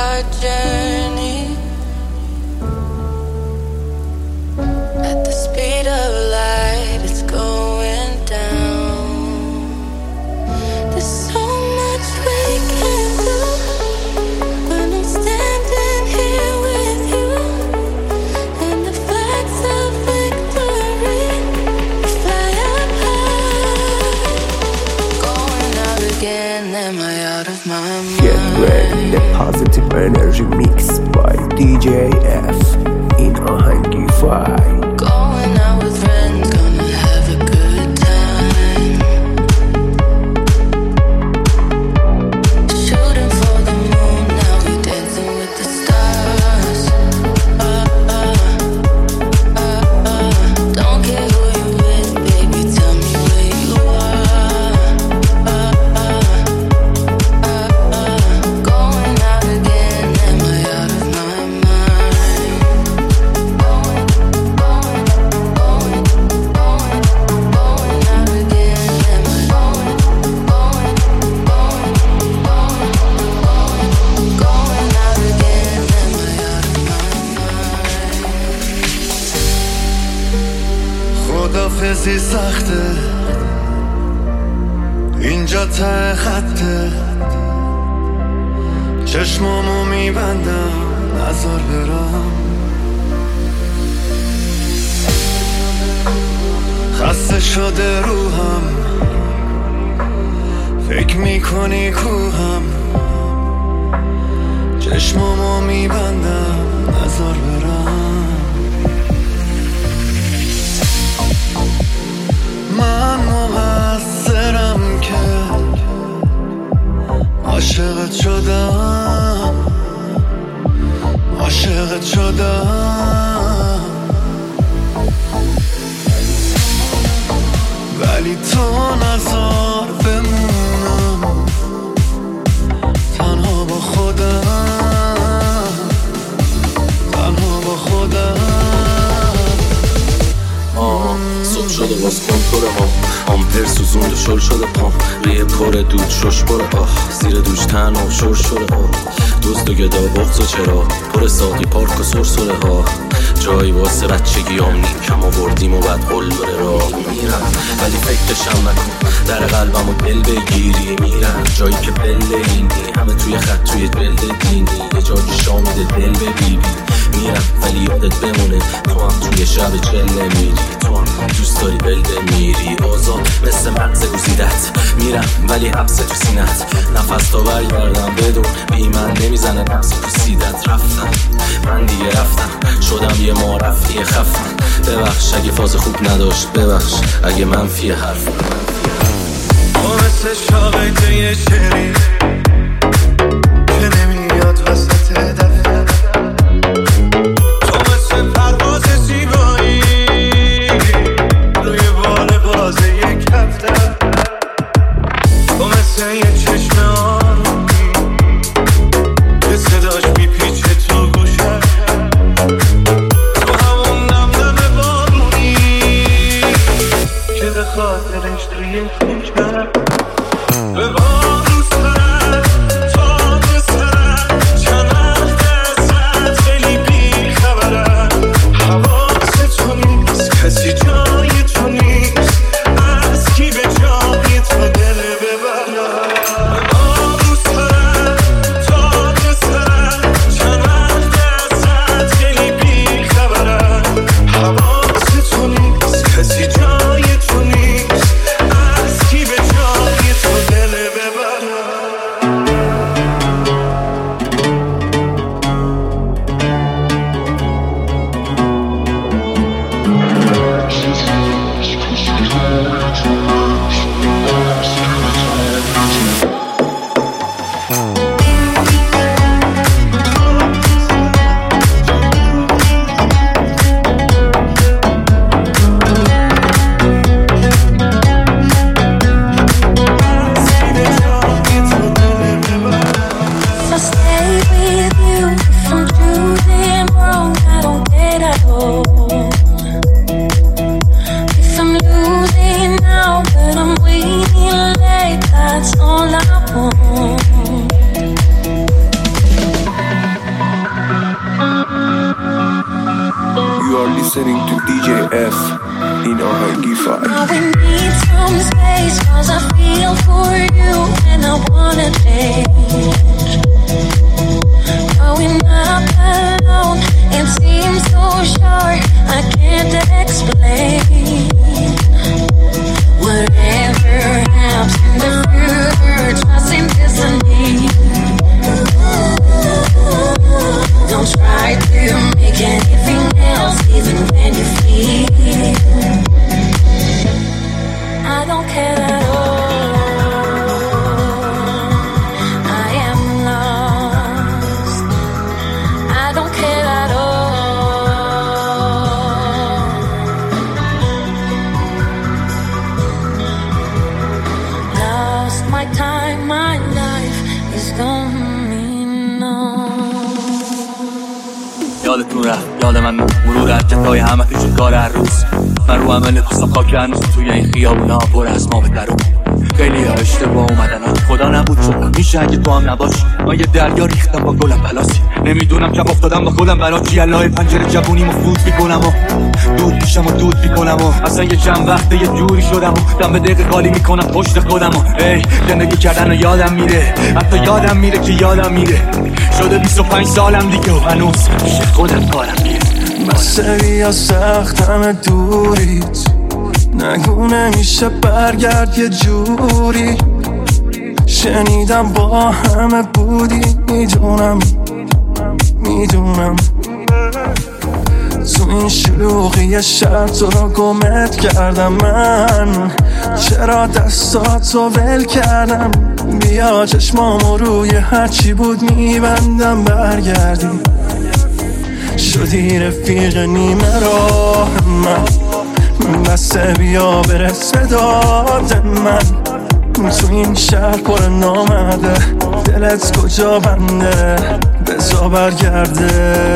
our journey at the speed of light. It's going down. There's so much we can do when I'm standing here with you, and the flags of victory fly up high. Going out again, am I out of my mind? Get ready, the positive energy mix by DJ F in Ahangify. Going out with friends, gonna have a good time. Shooting for the moon, now we dancing with the stars. Don't care who you with, baby, tell me where you are. Going out again, am I out of my mind? Going out again, am I going out again, am I out of my mind? خدافزی سخته اینجا ته خطه چشمامو میبندم نزار برم خسته شده روحم فکر میکنی کوهم چشمامو میبندم نزار برم من مقصرم که عاشقت شدم عاشقت شدم ولی تو نزار بمونم تنها با خودم تنها با خودم صبح شده باز کنتور ما آمپر سوزونده شل شده پام ریه پر دود شش پر زیر دوش تن و شور شده دوست و گدا بغض و چرا پر ساقی پارک و سرسره ها جایی واسه بچگی نیم کم آوردیم و بعد قل بره را میرم ولی فکرشم نکن در قلبم و دل بگیری میرم جایی که بله اینی همه توی خط توی دل دینی یه جایی شامیده دل ببیبی میرم ولی یادت بمونه تو هم توی شب چله میری تو هم دوست داری بل بمیری آزاد مثل مغز گزیدت میرم ولی حبس تو سینت نفس تا برگردم بدون بی من نمیزنه نفس تو سیدت رفتم من دیگه رفتم شدم یه معرفی خفن ببخش اگه فاز خوب نداشت ببخش اگه منفی حرف تو مثل شاقه یه شعری که نمیاد وسط دفعه تو مثل پرواز زیبایی روی بال بازه یک هفته تو مثل یه چشم آرومی که صداش میپیچه تو گوشه تو همون نمنم بارونی که به خاطرش توی کوچه به بارون سرد تا به سرد چند دستت خیلی بی خبرم حواس تو نیست کسی جای تو نیست از کی به جای تو دل ببرم به بارون سرد تا به سرد چند دستت خیلی بی خبرم حواس تو نیست کسی جای تو نیست از کی به جای تو دل ببرم listening to DJ F in آهنگی فایل. Now we need some space, cause I feel for you and I wanna change. Growing up alone, it seems so short, I can't explain. Whatever happens in the future, trust in destiny. Don't try to make anything else, even when you feel I don't care at all. I am lost. I don't care at all. Lost my time, my life is gone. یادتون رفت یاد من مرور حرکت‌های همه پیش کار هر روز من رو عمل پسا خاک هنوز توی این خیابونا پر از ما به درون خیلی ها اشتباه اومدن ها خدا نبود شدم میشه اگه تو هم نباشی من یه دریا ریختم با گلم بلاسی نمیدونم کم افتادم با خودم برا چی الهی پنجره جوونیمو فوت میکنم و دود میشم و دود میکنم و اصلا یه چند وقته یه جوری شدم و دم به دقیقه خالی میکنم پشت خودم و ای زندگی کردن و یادم میره حتی یادم میره که یادم میره شده 25 سالم دیگه و هنوز میشه خودم کارم میره بسه یا سختم دوریت نگو نمیشه برگرد یه جوری شنیدم با همه بودی میدونم تو این شلوغی شب تو رو گمت کردم من چرا دستاتو ول کردم بیا چشمامو روی هرچی بود میبندم برگردی شدی رفیق نیمه راه من بسه بیا برس به داد من تو این شهر پر نامده دلت کجا بنده بزا برگرده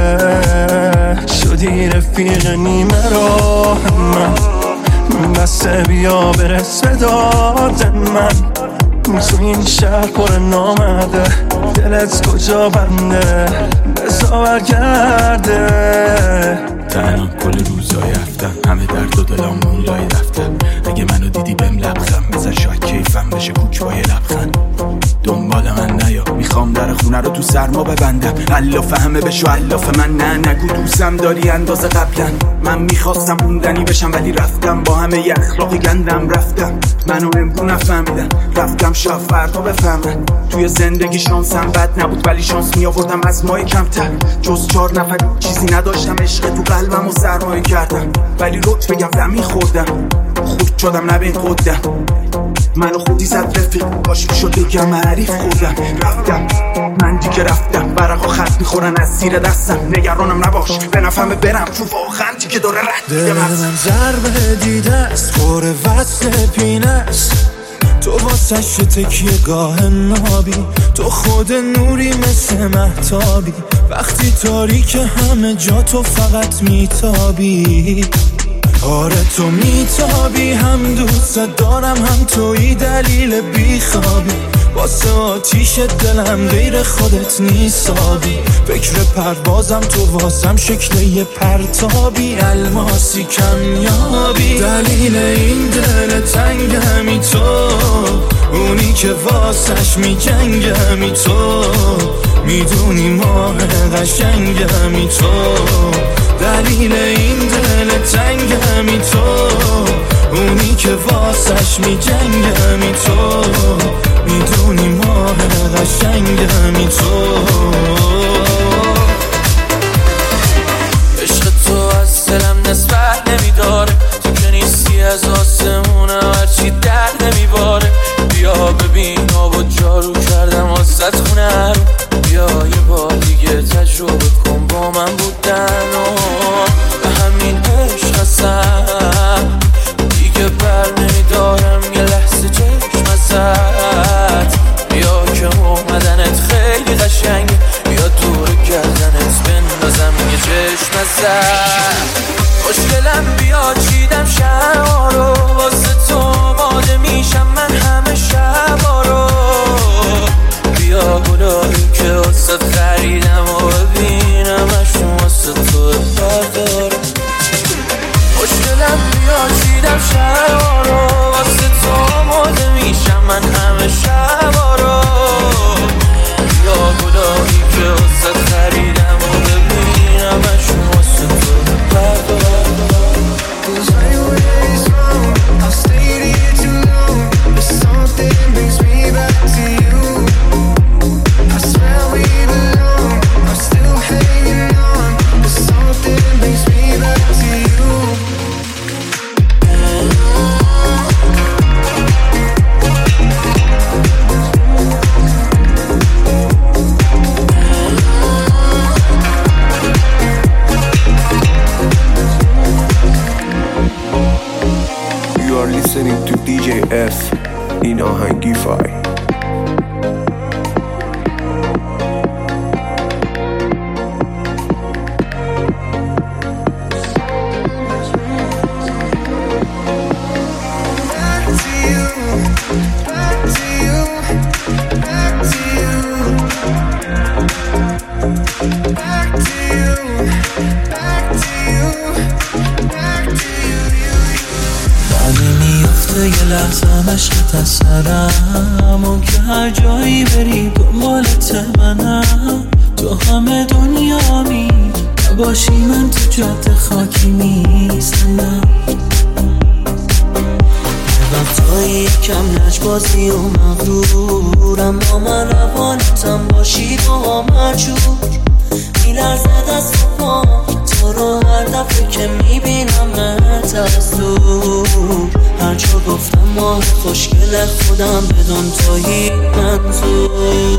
شدی رفیق نیمه راه من بسه بیا برس به داد من تو این شهر پر نامده دلت کجا بنده بزا برگرده تنها کل روزای هفتم همه درد و دلامون لای دفتر اگه منو دیدی بهم لبخند بزن شاید کیفم بشه کوک با یه لبخند دنبال من نیا میخوام در خونه رو تو سرما ببندم علاف همه بشو علاف من نه نگو دوستم داری اندازه قبلا من میخواستم موندنی بشم ولی رفتم با همه ی اخلاقی گندم رفتم منو امرو نفهمیدن رفتم شاید فردا بفهمن توی زندگی شانسم بد نبود ولی شانس میآوردم از مای کمتر جز 4 نفر چیزی نداشتم عشق تو قلبم و سرمایه کردم ولی روت بگم دمی خوردم خود شدم نبین قدم منو خودی زد رفیق باشی شد بگم عریف خوردم رفتم من دیگه رفتم برقا خط میخورن از زیر دستم نگرانم نباش به نفهمه برم چون واقعا دیگه داره رد دیدم من ضربه دیده است خوره وصل پینه است تو واسش تکیه گاه نابی تو خود نوری مثل مهتابی وقتی تاریک همه جا تو فقط میتابی آره تو میتابی هم دوست دارم هم توی دلیل بیخوابی واسه آتیش دلم غیر خودت نیسابی فکر پروازم تو واسم شکل یه پرتابی الماسی کمیابی دلیل این دل تنگمی تو اونی که واسش میجنگمی تو میدونی ماه قشنگمی تو دلیل این دل تنگمی تو اونی که واسش میجنگمی تو میدونی ماه قشنگمی تو عشق تو از دلم نسبت نمیداره تو که نیستی از آسمونه هرچی در نمیباره بیا ببین آب و جارو کردم واسه خونه رو بیا یه بار دیگه تجربه کن با من بودن و به همین عشق هستم دیگه بر نمیدارم یه لحظه چشم ازم آهنگیفای. یه لحظه مشقت از سرم و که هر جایی بری دنبالت منم. تو همه دنیامی نباشی من تو جاده خاکی میزنم. وقتایی کم لجبازی و مغرورم با من روانتم باشی با مجور میلرزه دست و پا تو رو هر دفعه که میبینمت از دور. هر جا گفتم ماه خوشگل خودم بدون تویی منظور.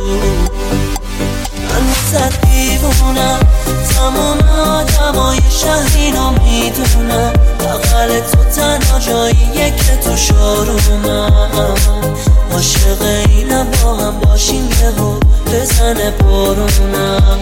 من واسه دیوونم تمام آدمای شهر اینو میدونم. بغل تو تنها جاییه که تو شارومم. عاشق اینم با هم باشیم یهو بزنه بارونم.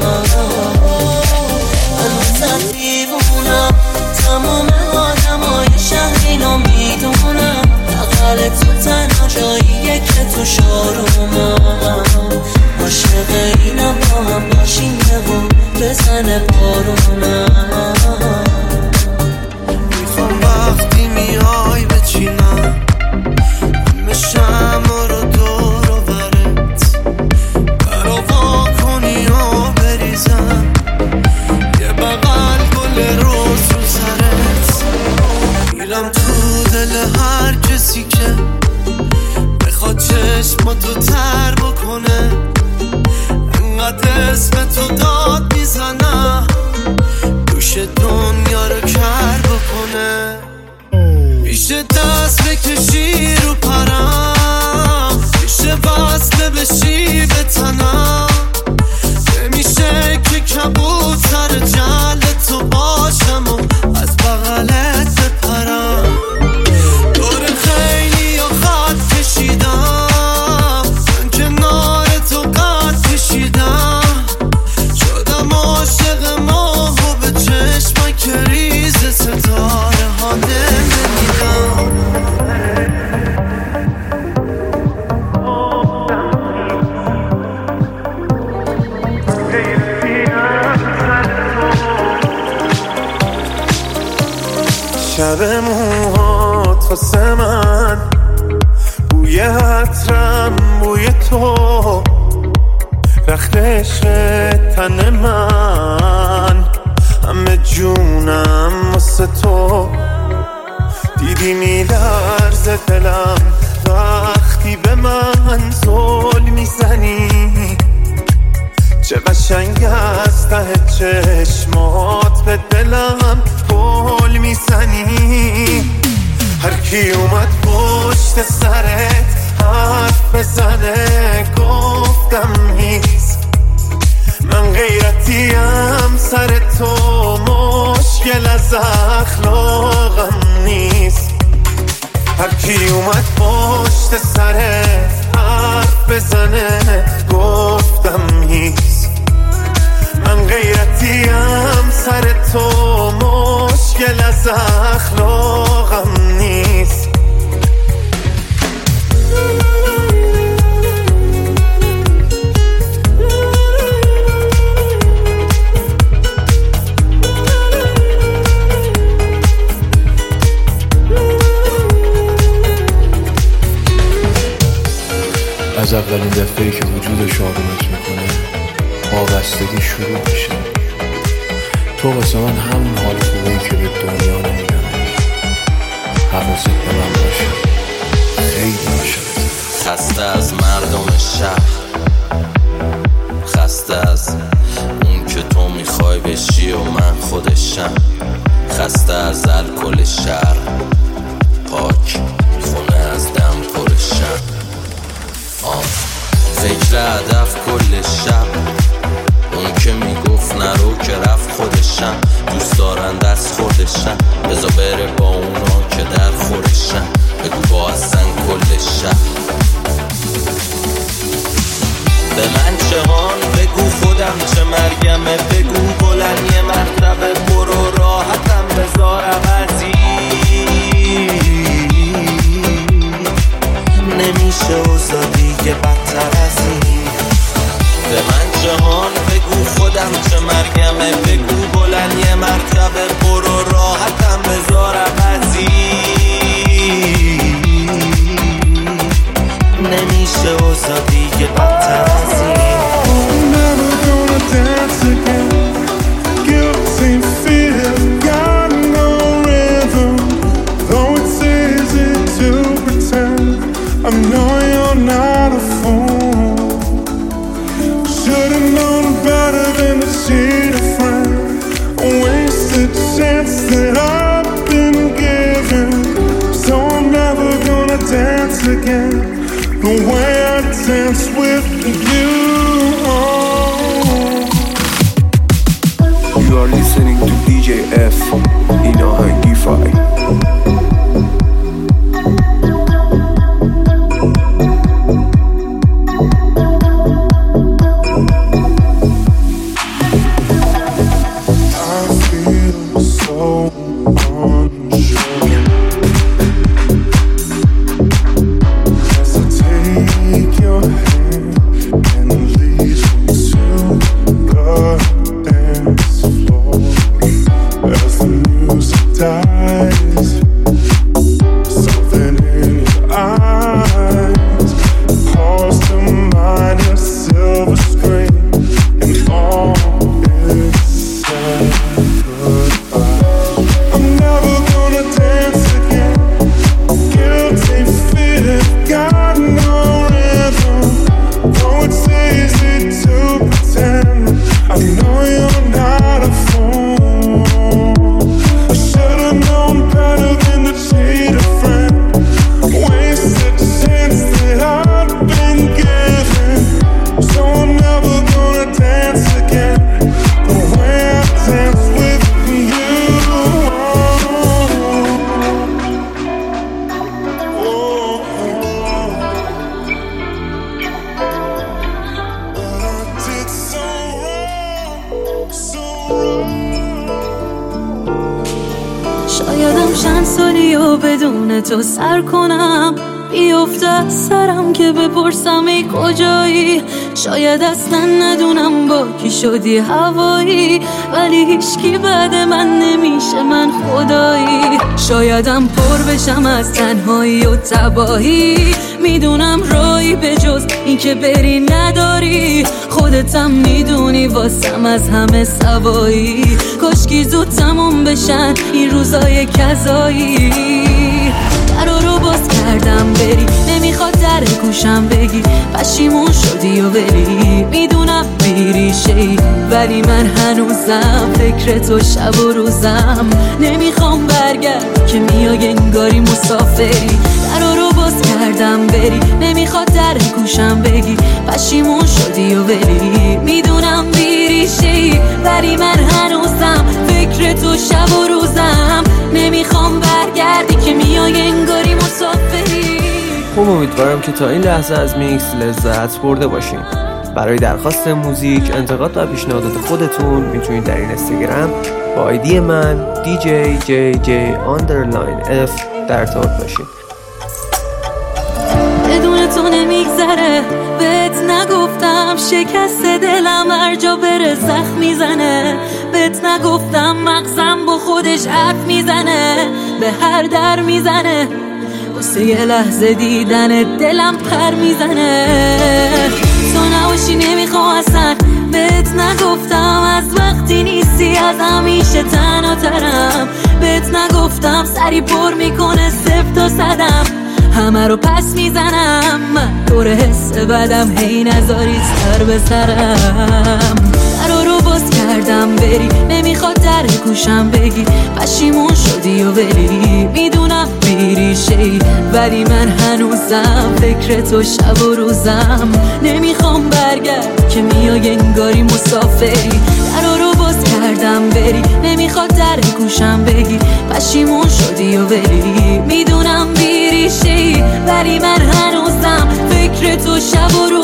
من واسه دیوونم تمام آدمای شهر اینو میدونم. بغل تو تنها جاییه که تو شارومم. عاشق اینم با هم باشیم یهو بزنه بارونم. میخوام وقتی میای بچینم همه شمع رو دور و برت براوا کنی و بریزم یه بغل گل روز رو سرت. میرم تو دل هر کسی که بخواد چشماتو تر بکنه. انقدر اسم تو داد میزنم دوش دنیا رو کر بکنه. میشه دست بکشی رو پرم میشه وصله بشی به تنم. نمیشه که کبوتر جل تو باشم و از بغلت بپرم. دور خیلی و خط کشیدم من کنار تو قد کشیدم. شدم عاشق ماه و به چشمک ریز ستاره ها نمیدم. شب موهات واسه من بوی عطرم بوی تو رخت عشق تن من همه جونم واسه تو. دیدی میلرزه دلم وقتی به من زل میزنی. چه قشنگ از ته چشمات به دلم گل میزنی. هر کی اومد پشت سرت حرف بزنه گفتم نیست. من غیرتیم سر تو مشکل از اخلاقم نیست. هر کی اومد پشت سرت حرف بزنه گفتم نیست. من غیرتیم سر تو مشکل از اخلاقم نیست. از اولین دفعه‌ای که وجودش آرومت میکنه وابستگی شروع میشه. تو واسه من همون حال خوبه‌ای که به دنیا نمیدمش. حواست به من باشه خیلی عاشقت. خسته از مردم شهر، خسته از اون که تو میخوای بشی و من خودشم. خسته از الکل شهر پاک خونه از دم پرشم. فکر هدف کل شب اون که میگفت نرو که رفت خودشم. دوست دارن دست خوردشم بذار بره با اونا که در خورشم. بگو با اصلا کل شب خودم چه مرگمه بگو بلند یه مرتبه برو راحتم بذار عوضی نمیشه اوضاع دیگه بدتر از این به من جهان بگو خودم چه مرگمه بگو بلند یه مرتبه برو راحتم بذار عوضی نمیشه اوضاع دیگه بدتر از این Never gonna dance again. Guilty fear got no rhythm. Though it's easy to pretend, I know you're not a fool. Should've known better than to cheat a friend. A wasted chance that I've been given. So I'm never gonna dance again the way I dance with you. You are listening to DJ F in Ahangify. I feel so unsure as I take your hand and lead you to the dance floor. As the music dies, something in your eyes calls to mind your silver screen, and all is said goodbye. I'm never gonna dance again. Guilty feet got no rhythm. Though it's easy to pretend, I know you're not a fool. I should've known better than to cheat a friend. Wasted chance that I've been given. So I'm never gonna dance again the way I dance with you. But I did so wrong, so wrong. شایدم چند سالی و بدون تو سر کنم بیفته از سرم که بپرسم ای کجایی شاید اصلا ندونم با کی شدی هوایی ولی هیچکی بعد من نمیشه من خدایی شایدم پر بشم از تنهایی و تباهی میدونم رایی به جز این که بری نداری خودتم میدونی واسم از همه سوایی کاشکی زود تموم بشن این روزای کذایی درا رو باز کردم بری نمیخواد در گوشم بگی پشیمون شدی و بری میدونم بیریشه‌ای ولی من هنوزم فکر تو شب و روزم نمیخوام برگرد که میای انگاری مسافری درا رو باز کردم بری نمیخواد در گوشم بگی پشیمون شدی و بری میدونم بیریشه‌ای ولی من هنوزم فکر تو شب و روزم نمیخوام برگردی که میای انگاری مسافری خب امیدوارم که تا این لحظه از میکس لذت برده باشین. برای درخواست موزیک، انتقاد و پیشنهادات خودتون میتونید در این اینستاگرام با آیدی من DJJJ_F در ارتباط باشین. بدون تو نمیگذره بهت نگفتم شکست دلم هر جا بره زخم میزنه بهت نگفتم مغزم با خودش حرف میزنه به هر در میزنه واسه یه لحظه دیدن دلم پر میزنه تو نباشی نمیخوام اصلا بهت نگفتم از وقتی نیستی از همیشه تنها ترم بهت نگفتم سری پر میکنه 0 تا 100 همه رو پس میزنم من دور حس بدم هی نذاری سر به سرم درا رو باز کردم بری نمیخواد در گوشم بگی پشیمون شدی و بری میدونم بیریشه‌ای ولی من هنوزم فکر تو شب و روزم نمیخوام برگرد که میای انگاری مسافری درا رو باز کردم بری نمیخواد در گوشم بگی پشیمون شدی و بری میدونم بیریشه‌ای ولی من هنوزم فکر تو شب و